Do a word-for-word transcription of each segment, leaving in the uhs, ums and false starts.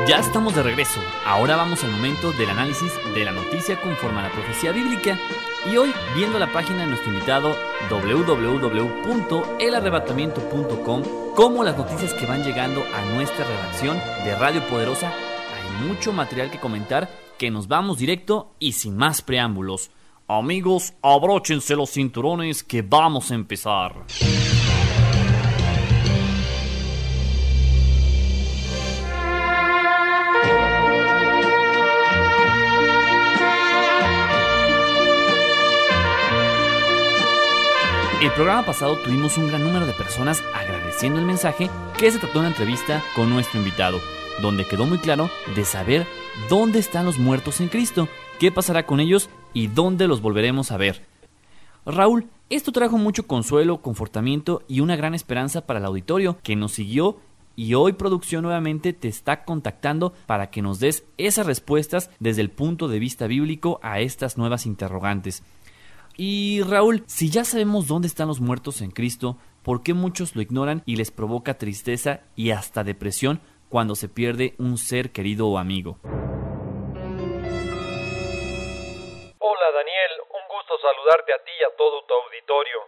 Ya estamos de regreso. Ahora vamos al momento del análisis de la noticia conforme a la profecía bíblica. Y hoy, viendo la página de nuestro invitado doble u doble u doble u punto el arrebatamiento punto com, como las noticias que van llegando a nuestra redacción de Radio Poderosa, hay mucho material que comentar, que nos vamos directo y sin más preámbulos. Amigos, abróchense los cinturones que vamos a empezar. El programa pasado tuvimos un gran número de personas agradeciendo el mensaje, que se trató de una entrevista con nuestro invitado, donde quedó muy claro de saber dónde están los muertos en Cristo, qué pasará con ellos y dónde los volveremos a ver. Raúl, esto trajo mucho consuelo, confortamiento y una gran esperanza para el auditorio que nos siguió, y hoy Producción nuevamente te está contactando para que nos des esas respuestas desde el punto de vista bíblico a estas nuevas interrogantes. Y Raúl, si ya sabemos dónde están los muertos en Cristo, ¿por qué muchos lo ignoran y les provoca tristeza y hasta depresión cuando se pierde un ser querido o amigo? Hola Daniel, un gusto saludarte a ti y a todo tu auditorio.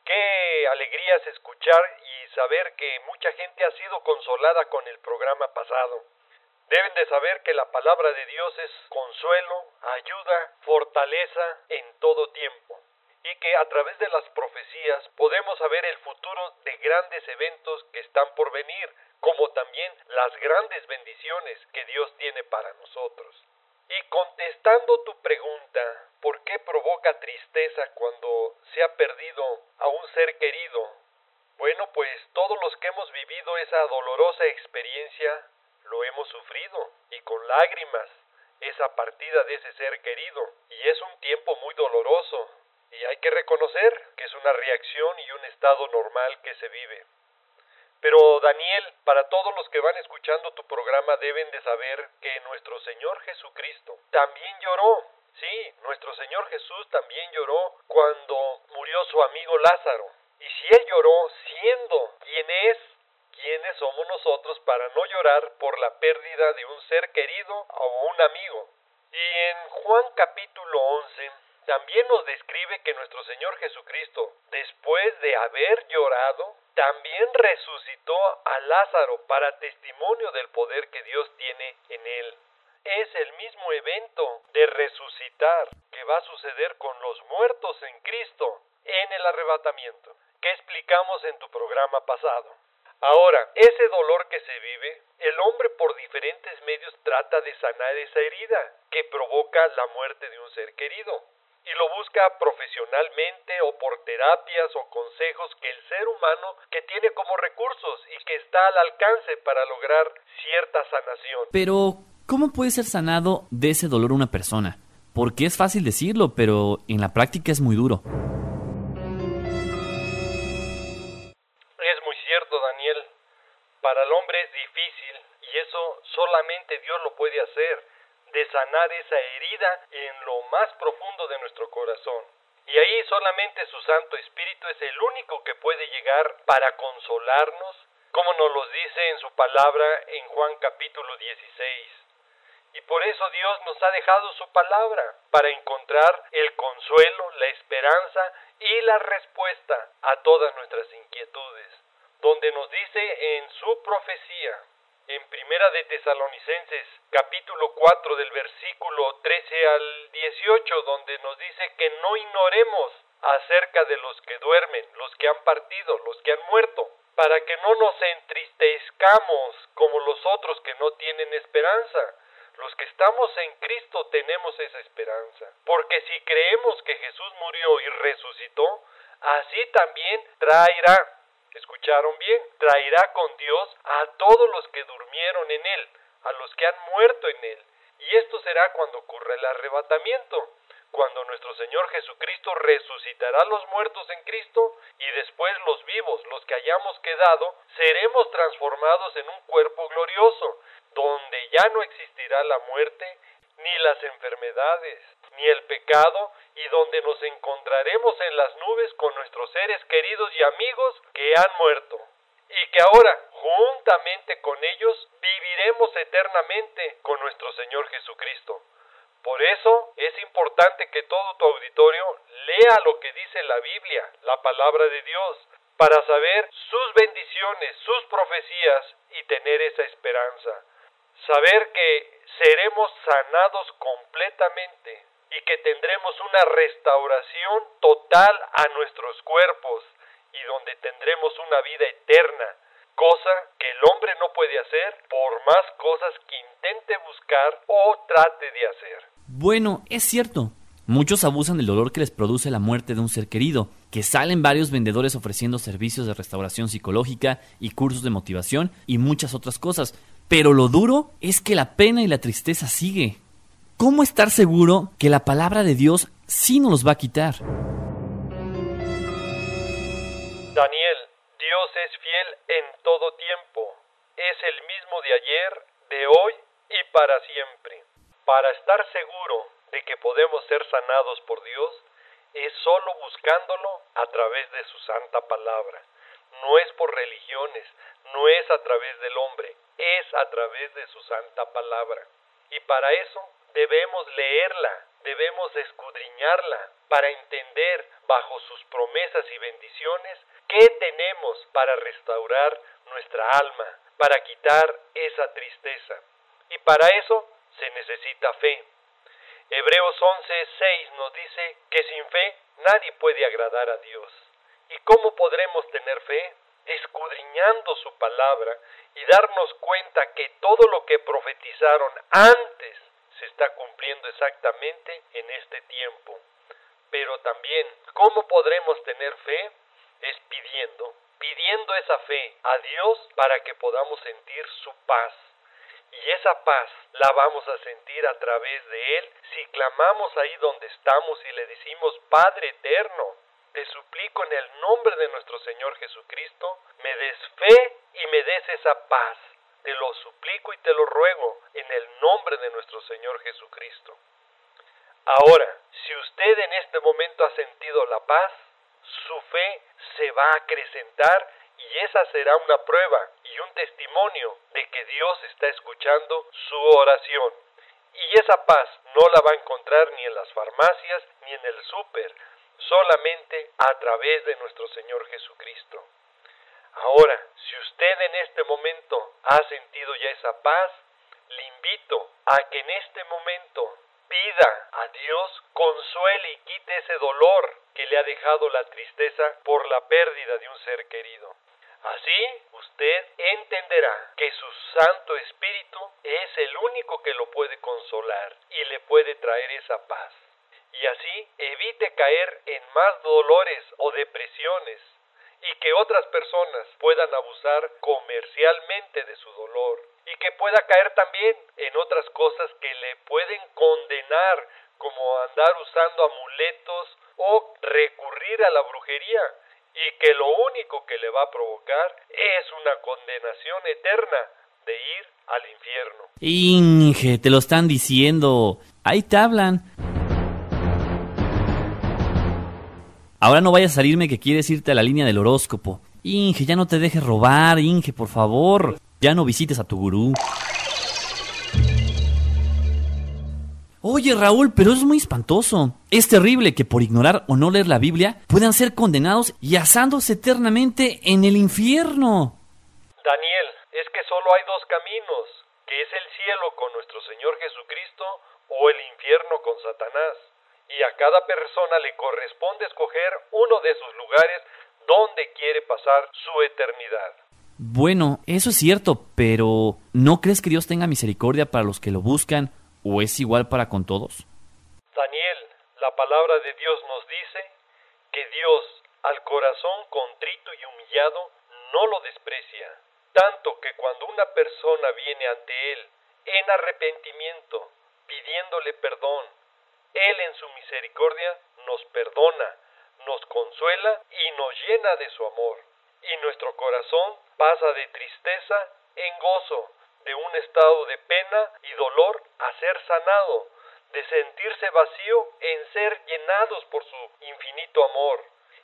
Qué alegría es escuchar y saber que mucha gente ha sido consolada con el programa pasado. Deben de saber que la palabra de Dios es consuelo, ayuda, fortaleza en todo tiempo, y que a través de las profecías podemos saber el futuro de grandes eventos que están por venir, como también las grandes bendiciones que Dios tiene para nosotros. Y contestando tu pregunta, ¿por qué provoca tristeza cuando se ha perdido a un ser querido? Bueno, pues todos los que hemos vivido esa dolorosa experiencia lo hemos sufrido, y con lágrimas, esa partida de ese ser querido, y es un tiempo muy doloroso, y hay que reconocer que es una reacción y un estado normal que se vive. Pero Daniel, para todos los que van escuchando tu programa deben de saber que nuestro Señor Jesucristo también lloró. Sí, nuestro Señor Jesús también lloró cuando murió su amigo Lázaro, y si Él lloró siendo quien es, ¿quiénes somos nosotros para no llorar por la pérdida de un ser querido o un amigo? Y en Juan capítulo once también nos describe que nuestro Señor Jesucristo, después de haber llorado, también resucitó a Lázaro para testimonio del poder que Dios tiene en él. Es el mismo evento de resucitar que va a suceder con los muertos en Cristo en el arrebatamiento, que explicamos en tu programa pasado. Ahora, ese dolor que se vive, el hombre por diferentes medios trata de sanar esa herida que provoca la muerte de un ser querido, y lo busca profesionalmente o por terapias o consejos que el ser humano que tiene como recursos y que está al alcance para lograr cierta sanación. Pero, ¿cómo puede ser sanado de ese dolor una persona? Porque es fácil decirlo, pero en la práctica es muy duro. Es muy cierto, Daniel. Para el hombre es difícil, y eso solamente Dios lo puede hacer, de sanar esa herida en lo más profundo de nuestro corazón. Y ahí solamente su Santo Espíritu es el único que puede llegar para consolarnos, como nos lo dice en su palabra en Juan capítulo dieciséis. Y por eso Dios nos ha dejado su palabra, para encontrar el consuelo, la esperanza y la respuesta a todas nuestras inquietudes, donde nos dice en su profecía, en Primera de Tesalonicenses, capítulo cuatro, del versículo trece al dieciocho, donde nos dice que no ignoremos acerca de los que duermen, los que han partido, los que han muerto, para que no nos entristezcamos como los otros que no tienen esperanza. Los que estamos en Cristo tenemos esa esperanza, porque si creemos que Jesús murió y resucitó, así también traerá, ¿escucharon bien? Traerá con Dios a todos los que durmieron en Él, a los que han muerto en Él. Y esto será cuando ocurra el arrebatamiento, cuando nuestro Señor Jesucristo resucitará a los muertos en Cristo, y después los vivos, los que hayamos quedado, seremos transformados en un cuerpo glorioso, donde ya no existirá la muerte, ni las enfermedades, ni el pecado, y donde nos encontraremos en las nubes con nuestros seres queridos y amigos que han muerto. Y que ahora, juntamente con ellos viviremos eternamente con nuestro Señor Jesucristo. Por eso es importante que todo tu auditorio lea lo que dice la Biblia, la palabra de Dios, para saber sus bendiciones, sus profecías y tener esa esperanza. Saber que seremos sanados completamente y que tendremos una restauración total a nuestros cuerpos y donde tendremos una vida eterna, cosa que el hombre no puede hacer por más cosas que intente buscar o trate de hacer. Bueno, es cierto. Muchos abusan del dolor que les produce la muerte de un ser querido, que salen varios vendedores ofreciendo servicios de restauración psicológica y cursos de motivación y muchas otras cosas. Pero lo duro es que la pena y la tristeza sigue. ¿Cómo estar seguro que la palabra de Dios sí nos los va a quitar? Daniel, Dios es fiel en todo tiempo. Es el mismo de ayer, de hoy y para siempre. Para estar seguro de que podemos ser sanados por Dios, es solo buscándolo a través de su santa palabra. No es por religiones, no es a través del hombre, es a través de su santa palabra. Y para eso debemos leerla, debemos escudriñarla, para entender bajo sus promesas y bendiciones qué tenemos para restaurar nuestra alma, para quitar esa tristeza. Y para eso se necesita fe. Hebreos once seis nos dice que sin fe nadie puede agradar a Dios. ¿Y cómo podremos tener fe? Escudriñando su palabra y darnos cuenta que todo lo que profetizaron antes se está cumpliendo exactamente en este tiempo. Pero también, ¿cómo podremos tener fe? Es pidiendo, pidiendo esa fe a Dios para que podamos sentir su paz. Y esa paz la vamos a sentir a través de Él si clamamos ahí donde estamos y le decimos: Padre eterno, te suplico en el nombre de nuestro Señor Jesucristo, me des fe y me des esa paz. Te lo suplico y te lo ruego en el nombre de nuestro Señor Jesucristo. Ahora, si usted en este momento ha sentido la paz, su fe se va a acrecentar y esa será una prueba y un testimonio de que Dios está escuchando su oración. Y esa paz no la va a encontrar ni en las farmacias ni en el súper, solamente a través de nuestro Señor Jesucristo. Ahora, si usted en este momento ha sentido ya esa paz, le invito a que en este momento pida a Dios consuele y quite ese dolor que le ha dejado la tristeza por la pérdida de un ser querido. Así usted entenderá que su Santo Espíritu es el único que lo puede consolar y le puede traer esa paz. Y así evite caer en más dolores o depresiones y que otras personas puedan abusar comercialmente de su dolor y que pueda caer también en otras cosas que le pueden condenar, como andar usando amuletos o recurrir a la brujería, y que lo único que le va a provocar es una condenación eterna de ir al infierno. Inge, te lo están diciendo. Ahí te hablan. Ahora no vayas a salirme que quieres irte a la línea del horóscopo. Inge, ya no te dejes robar, Inge, por favor. Ya no visites a tu gurú. Oye, Raúl, pero es muy espantoso. Es terrible que por ignorar o no leer la Biblia puedan ser condenados y asándose eternamente en el infierno. Daniel, es que solo hay dos caminos, que es el cielo con nuestro Señor Jesucristo o el infierno con Satanás. Y a cada persona le corresponde escoger uno de esos lugares donde quiere pasar su eternidad. Bueno, eso es cierto, pero ¿no crees que Dios tenga misericordia para los que lo buscan o es igual para con todos? Daniel, la palabra de Dios nos dice que Dios al corazón contrito y humillado no lo desprecia, tanto que cuando una persona viene ante Él en arrepentimiento, pidiéndole perdón, Él en su misericordia nos perdona, nos consuela y nos llena de su amor. Y nuestro corazón pasa de tristeza en gozo, de un estado de pena y dolor a ser sanado, de sentirse vacío en ser llenados por su infinito amor.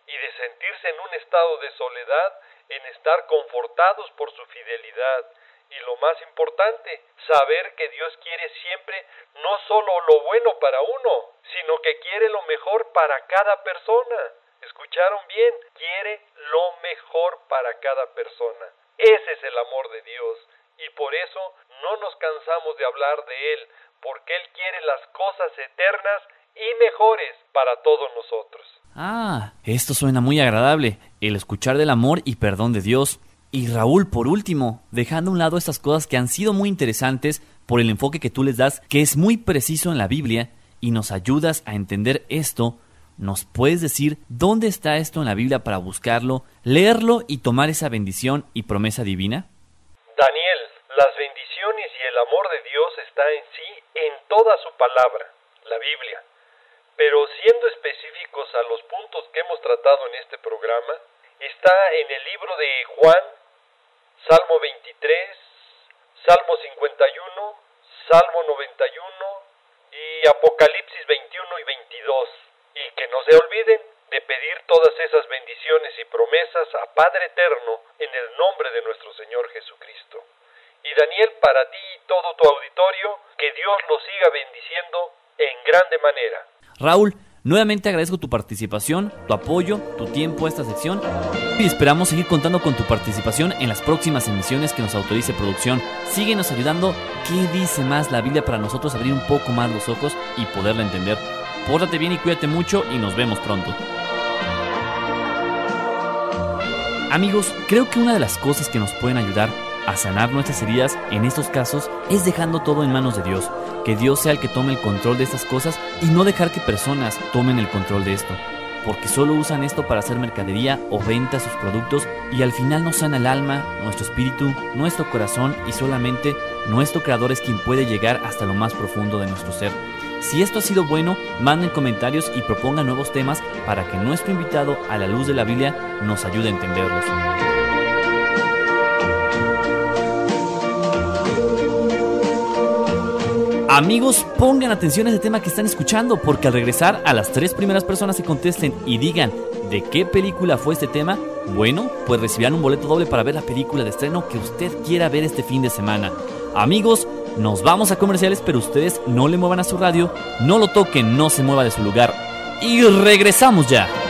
y de sentirse en un estado de soledad, en estar confortados por su fidelidad. Y lo más importante, saber que Dios quiere siempre no solo lo bueno para uno, sino que quiere lo mejor para cada persona. ¿Escucharon bien? Quiere lo mejor para cada persona. Ese es el amor de Dios, y por eso no nos cansamos de hablar de Él, porque Él quiere las cosas eternas y mejores para todos nosotros. Ah, esto suena muy agradable, el escuchar del amor y perdón de Dios. Y Raúl, por último, dejando a un lado estas cosas que han sido muy interesantes por el enfoque que tú les das, que es muy preciso en la Biblia, y nos ayudas a entender esto, ¿nos puedes decir dónde está esto en la Biblia para buscarlo, leerlo y tomar esa bendición y promesa divina? Daniel, las bendiciones y el amor de Dios está en sí, en toda su palabra, la Biblia. Pero siendo específicos a los puntos que hemos tratado en este programa, está en el libro de Juan, Salmo veintitrés, Salmo cincuenta y uno, Salmo noventa y uno y Apocalipsis veintiuno y veintidós. Y que no se olviden de pedir todas esas bendiciones y promesas a Padre Eterno en el nombre de nuestro Señor Jesucristo. Y Daniel, para ti y todo tu auditorio, que Dios los siga bendiciendo en grande manera. Raúl, nuevamente agradezco tu participación, tu apoyo, tu tiempo a esta sección y esperamos seguir contando con tu participación en las próximas emisiones que nos autorice producción. Síguenos ayudando. ¿Qué dice más la Biblia para nosotros abrir un poco más los ojos y poderla entender? Pórtate bien y cuídate mucho y nos vemos pronto. Amigos, creo que una de las cosas que nos pueden ayudar a sanar nuestras heridas en estos casos es dejando todo en manos de Dios. Que Dios sea el que tome el control de estas cosas y no dejar que personas tomen el control de esto, porque solo usan esto para hacer mercadería o venta sus productos y al final no sana el alma, nuestro espíritu, nuestro corazón, y solamente nuestro Creador es quien puede llegar hasta lo más profundo de nuestro ser. Si esto ha sido bueno, manden comentarios y propongan nuevos temas para que nuestro invitado a la luz de la Biblia nos ayude a entenderlos. Amigos, pongan atención a este tema que están escuchando, porque al regresar a las tres primeras personas que contesten y digan de qué película fue este tema, bueno, pues recibirán un boleto doble para ver la película de estreno que usted quiera ver este fin de semana. Amigos, nos vamos a comerciales, pero ustedes no le muevan a su radio, no lo toquen, no se mueva de su lugar y regresamos ya.